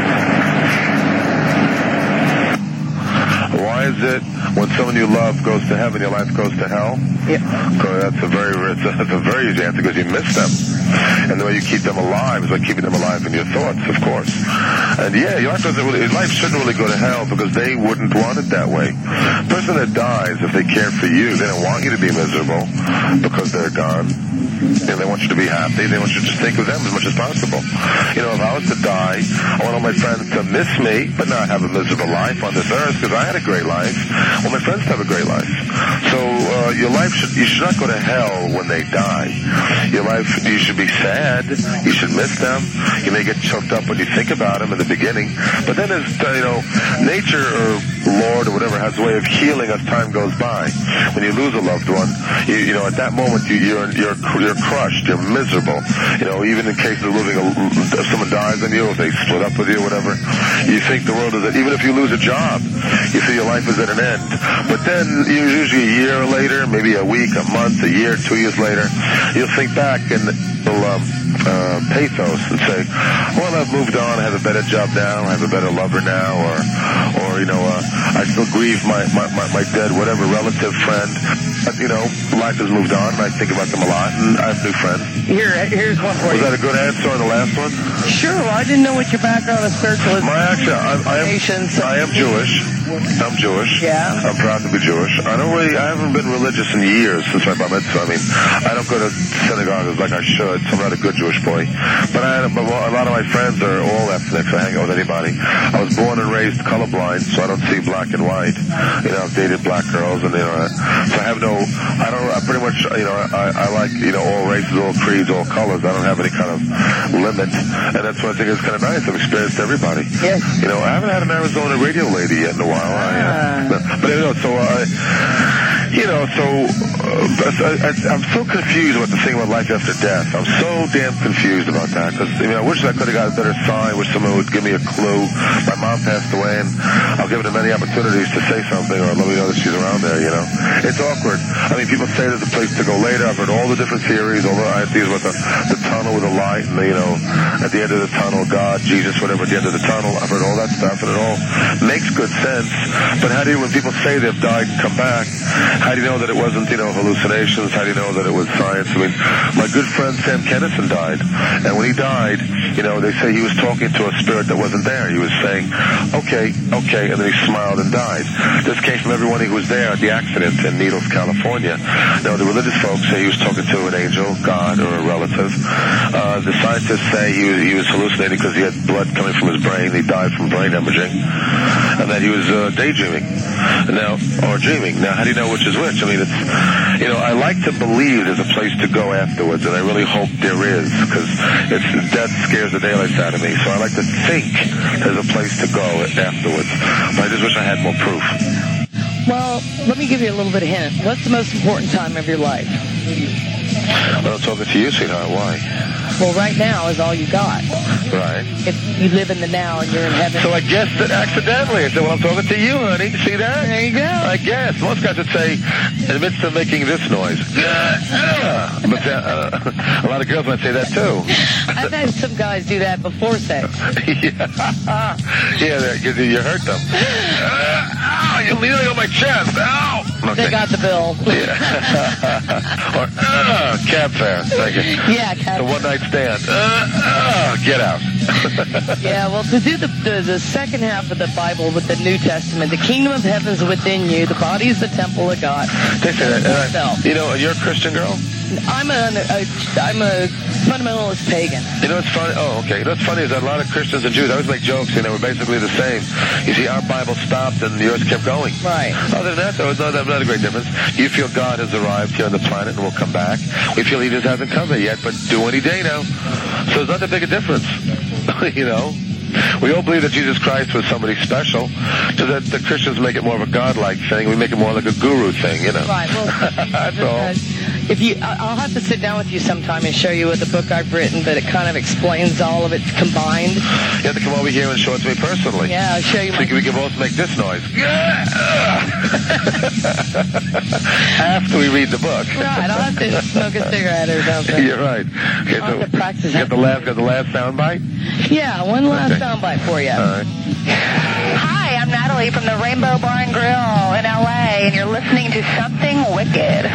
Why is it when someone you love goes to heaven, your life goes to hell? Yep. That's a very easy answer because you miss them. And the way you keep them alive is by keeping them alive in your thoughts, of course. And yeah, your life shouldn't really go to hell because they wouldn't want it that way. The person that dies, if they cared for you, they don't want you to be miserable because they're gone. You know, they want you to be happy. They want you to just think of them as much as possible. You know, if I was to die, I want all my friends to miss me, but not have a miserable life on this earth because I had a great life. Well, my friends have a great life. So your life you should not go to hell when they die. Your life, you should be sad. You should miss them. You may get choked up when you think about them in the beginning. But then as, nature or Lord or whatever has a way of healing as time goes by. When you lose a loved one, at that moment you're crushed. You're miserable. Even in case of if someone dies on you, if they split up with you, whatever, you think the world is even if you lose a job, you feel your life is at an end. But then usually a year later, maybe a week, a month, a year, 2 years later, you'll think back and pathos and say, well, I've moved on, I have a better job now, I have a better lover now, or I still grieve my dead whatever relative friend. But, life has moved on, and I think about them a lot, and I have new friends. Here's one for you. Was that a good answer on the last one? Sure. Well, I didn't know what your background is spiritualism. I am Jewish. I'm Jewish. Yeah. I'm proud to be Jewish. I haven't been religious in years since my bar mitzvah. I mean, I don't go to synagogues like I should, so I'm not a good Jewish boy. But a lot of my friends are all ethnics. I hang out with anybody. I was born and raised colorblind, so I don't see black and white. I've dated black girls, and so I have I pretty much, I like, all races, all creeds, all colors. I don't have any kind of limit, and that's what I think is kind of nice. I've experienced everybody. Yes. I haven't had an Arizona radio lady yet in a while. I'm so confused about the thing about life after death. I'm so damn confused about that because I wish I could have got a better sign. Wish someone would give me a clue. My mom passed away, and I'll give her many opportunities to say something or let me know that she's around there. It's awkward. People say there's a place to go later. I've heard all the different theories, all the ideas about the tunnel with the light, and at the end of the tunnel, God, Jesus, whatever. At the end of the tunnel, I've heard all that stuff, and it all makes good sense. But how do you, when people say they've died and come back, how do you know that it wasn't, hallucinations? How do you know that it was science? My good friend Sam Kennison died, and when he died, they say he was talking to a spirit that wasn't there. He was saying, okay, and then he smiled and died. This came from everyone who was there at the accident in Needles, California. Now, the religious folks say he was talking to an angel, God, or a relative. The scientists say he was hallucinating because he had blood coming from his brain. He died from brain hemorrhaging, and that he was daydreaming. Or dreaming. Now, how do you know which is which? It's, I like to believe there's a place to go afterwards, and I really hope there is, because death scares the daylights out of me. So I like to think there's a place to go afterwards. But I just wish I had more proof. Well, let me give you a little bit of hint. What's the most important time of your life? Well, I'm talking to you, sweetheart. Why? Well, right now is all you got. Right. If you live in the now and you're in heaven. So I guessed it accidentally. I said, well, I'm talking to you, honey. See that? There you go. I guess. Most guys would say, in the midst of making this noise. But a lot of girls might say that, too. I've had some guys do that before sex. Yeah, you hurt them. You're leaning on my chest. Ow! Okay. They got the bill. Yeah. Or, cab fare. Thank you. Yeah, cab fare. The one-night stand. Get out. Yeah, well, to do the second half of the Bible with the New Testament, the kingdom of heaven's within you, the body is the temple of God. They say that. You're a Christian girl? I'm a fundamentalist pagan. It's funny. Oh, okay. What's funny is that a lot of Christians and Jews, I always make jokes, we're basically the same. You see, our Bible stopped and yours kept going. Right. Other than that, though, it's not a great difference. You feel God has arrived here on the planet and will come back. We feel he just hasn't come there yet, but due any day now. So it's not that big a difference. We all believe that Jesus Christ was somebody special, so that the Christians make it more of a godlike thing. We make it more like a guru thing, Right. Well, that's all. I'll have to sit down with you sometime and show you the book I've written, but it kind of explains all of it combined. You have to come over here and show it to me personally. Yeah, I'll show you. So we can both make this noise. After we read the book. Right. I'll have to smoke a cigarette or something. You're right. Okay, I'll have to practice. Got the last sound bite? Yeah, one last sound bite for you. All right. Hi, I'm Natalie from the Rainbow Bar and Grill in L.A., and you're listening to Something Wicked.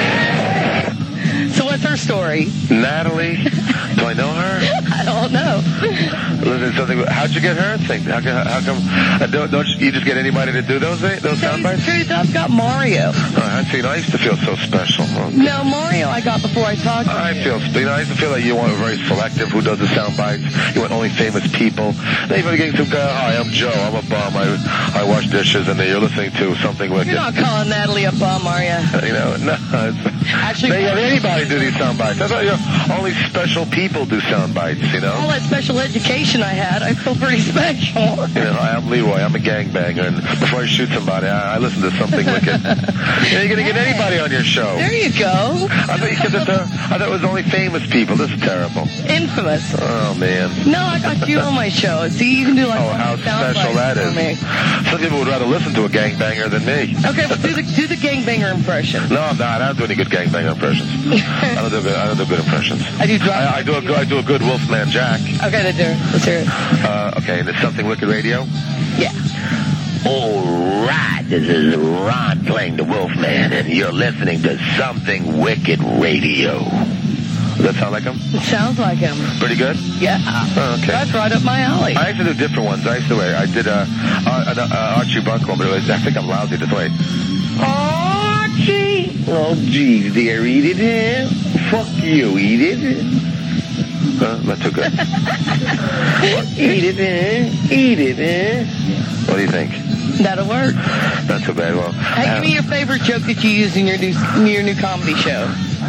So what's her story? Natalie? Do I know her? I don't know. How'd you get her thing? How come? Don't you just get anybody to do those sound bites? I've got Mario. I used to feel so special. Okay. No, Mario I got before I talked to you. I used to feel like you want very selective who does the sound bites. You want only famous people. Then you're getting some guy, hi, I'm Joe, I'm a bum, I wash dishes, and then you're listening to Something Wicked. You're not calling Natalie a bum, are you? No. Actually, they have anybody do these sound bites. I thought only special people do sound bites, All that special education I had, I feel pretty special. I'm Leroy. I'm a gangbanger, and before I shoot somebody, I listen to Something Wicked. You're going to get anybody on your show. There you go. I thought it was only famous people. This is terrible. Infamous. Oh, man. No, I got you on my show. See, you can do how special that is. Some people would rather listen to a gangbanger than me. Okay, well, do the gangbanger impression. No, I'm not. I don't do any good gangbanger impressions. I don't do good impressions. I do a good Wolfman Jack. Okay, let's hear it. Okay, this is Something Wicked Radio? Yeah. All right, this is Ron playing the Wolfman, and you're listening to Something Wicked Radio. Does that sound like him? It sounds like him. Pretty good? Yeah. Oh, okay. That's right up my alley. I used to do different ones. I did an Archie Bunker one, but I think I'm lousy this way. Archie! Oh, geez, dear, eat it, eh? Fuck you, eat it. Not too good. Eat it, eh? Eat it, eh? What do you think? That'll work. Not too bad. Well, hey, give me your favorite joke that you use in your new comedy show.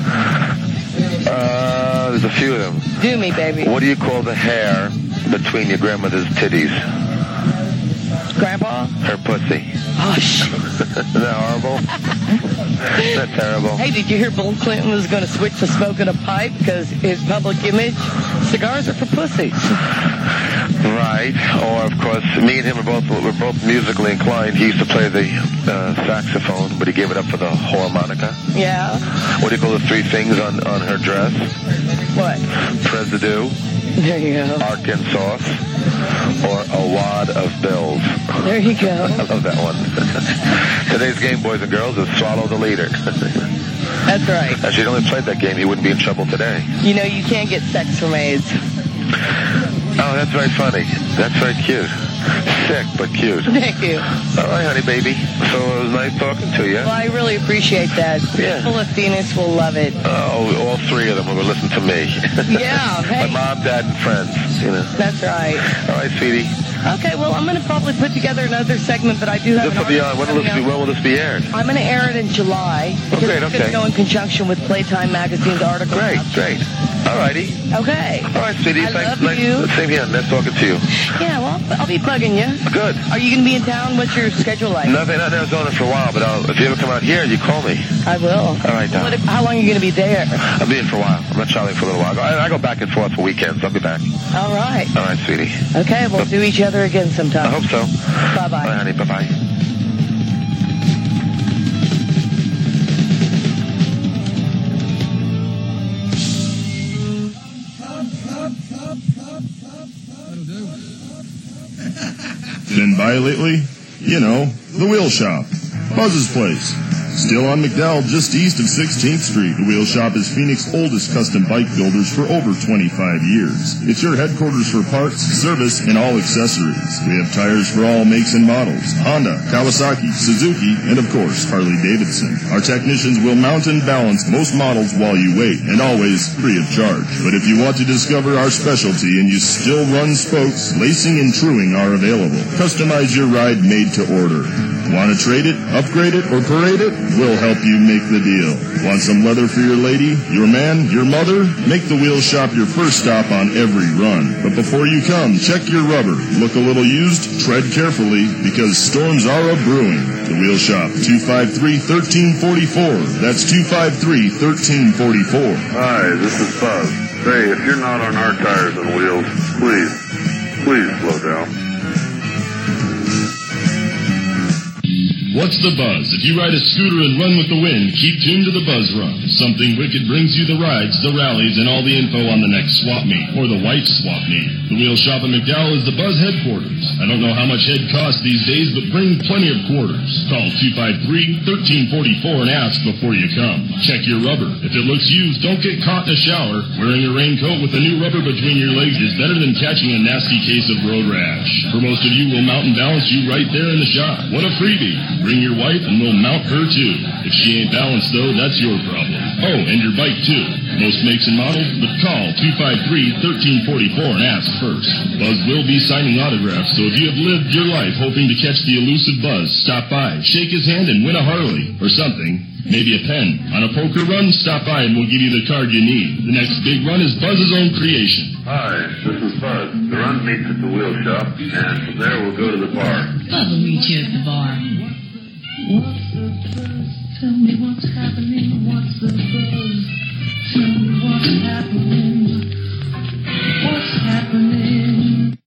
There's a few of them. Do me, baby. What do you call the hair between your grandmother's titties? Grandpa? Her pussy. Oh, shit. Isn't that horrible? Isn't that terrible? Hey, did you hear Bill Clinton was going to switch to smoking a pipe because his public image? Cigars are for pussies. Right. Or, of course, me and him were both musically inclined. He used to play the saxophone, but he gave it up for the harmonica. Yeah. What do you call the three things on her dress? What? Presidue. There you go. Arkansas. Or a wad of bills. There you go. I love that one. Today's game, boys and girls, is swallow the leader. That's right. If she'd only played that game, he wouldn't be in trouble today. You know, you can't get sex from AIDS. Oh, that's very funny. That's very cute. Sick, but cute. Thank you. All right, honey, baby. So it was nice talking to you. Well, I really appreciate that. Yeah. People of Phoenix will love it. Oh, all three of them will listen to me. Yeah, hey. My mom, dad, and friends, you know. That's right. All right, sweetie. Okay, well, I'm going to probably put together another segment, but I do have This will be on. When will this be aired? I'm going to air it in July. Oh, great, It's going to go in conjunction with Playtime Magazine's article. Great. All righty. Okay. All right, sweetie. I Thanks. love you. Same here. Nice talking to you. Yeah, well, I'll be bugging you. Good. Are you going to be in town? What's your schedule like? Nothing. Not in Arizona for a while, but if you ever come out here, you call me. I will. All right, Don. How long are you going to be there? I'll be in for a while. I'm not traveling for a little while. I go back and forth for weekends. I'll be back. All right. All right, sweetie. Okay, we'll do each other again sometime. I hope so. Bye-bye. All right, honey. Bye-bye. Been by lately? You know, the Wheel Shop. Buzz's place. Still on McDowell, just east of 16th Street, the Wheel Shop is Phoenix's oldest custom bike builders for over 25 years. It's your headquarters for parts, service, and all accessories. We have tires for all makes and models. Honda, Kawasaki, Suzuki, and of course, Harley-Davidson. Our technicians will mount and balance most models while you wait, and always free of charge. But if you want to discover our specialty and you still run spokes, lacing and truing are available. Customize your ride made to order. Want to trade it, upgrade it, or parade it? We'll help you make the deal. Want some leather for your lady, your man, your mother? Make the Wheel Shop your first stop on every run. But before you come, check your rubber. Look a little used, tread carefully, because storms are a-brewing. The Wheel Shop, 253-1344. That's 253-1344. Hi, this is Buzz. Hey, if you're not on our tires and wheels, please slow down. What's the buzz? If you ride a scooter and run with the wind, keep tuned to the Buzz Run. Something Wicked brings you the rides, the rallies, and all the info on the next swap meet, or the white swap meet. The Wheel Shop in McDowell is the Buzz headquarters. I don't know how much head costs these days, but bring plenty of quarters. Call 253-1344 and ask before you come. Check your rubber. If it looks used, don't get caught in a shower. Wearing a raincoat with a new rubber between your legs is better than catching a nasty case of road rash. For most of you, we'll mount and balance you right there in the shop. What a freebie. Bring your wife and we'll mount her too. If she ain't balanced though, that's your problem. Oh, and your bike too. Most makes and models, but call 253-1344 and ask first. Buzz will be signing autographs, so if you have lived your life hoping to catch the elusive Buzz, stop by, shake his hand and win a Harley or something. Maybe a pen. On a poker run, stop by and we'll give you the card you need. The next big run is Buzz's own creation. Hi, this is Buzz. The run meets at the Wheel Shop, and from there we'll go to the bar. Buzz will meet you at the bar. What's the buzz? Tell me what's happening. What's the buzz? Tell me what's happening.